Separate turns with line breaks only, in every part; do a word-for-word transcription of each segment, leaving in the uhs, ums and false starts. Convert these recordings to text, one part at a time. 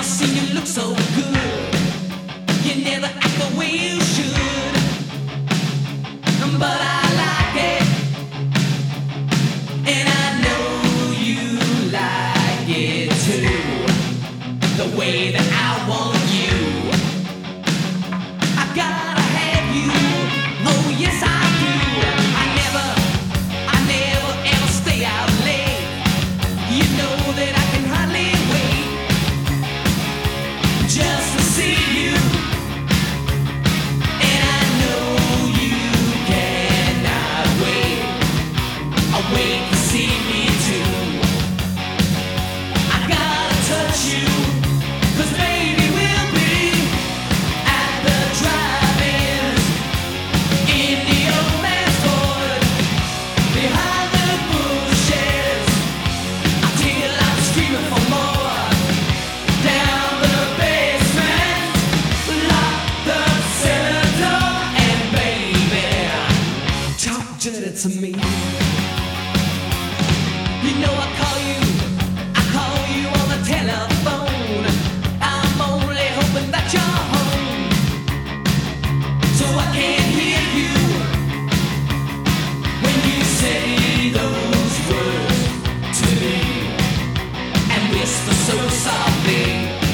never seen you look so good. You never act the way you should, but I like it, and I know you like it too. The way that I want you, I gotta have you. Oh yes I do. I never, I never ever stay out late. You know that I can hardly wait just to see you, and I know you cannot wait. I wait to see me too. I gotta touch you, 'cause baby we'll be at the drive-ins in the old man's Ford, behind the bushes, until I'm screaming for more. Down the basement, lock the cellar door, and baby, talk dirty to me. You know I call you, I call you on the telephone. I'm only hoping that you're home, so I can hear you when you say those words to me, and whisper so softly.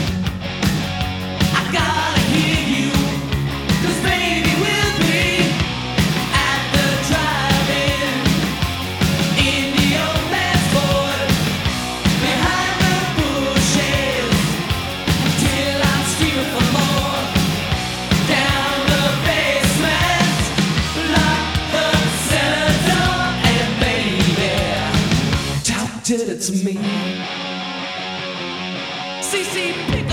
I gotta hear you, 'cause baby we'll be at the drive-in in the old man's Ford, behind the bushes, till I'm screaming for more. Down the basement, lock the cellar door, and baby, talk dirty to me. C C, pick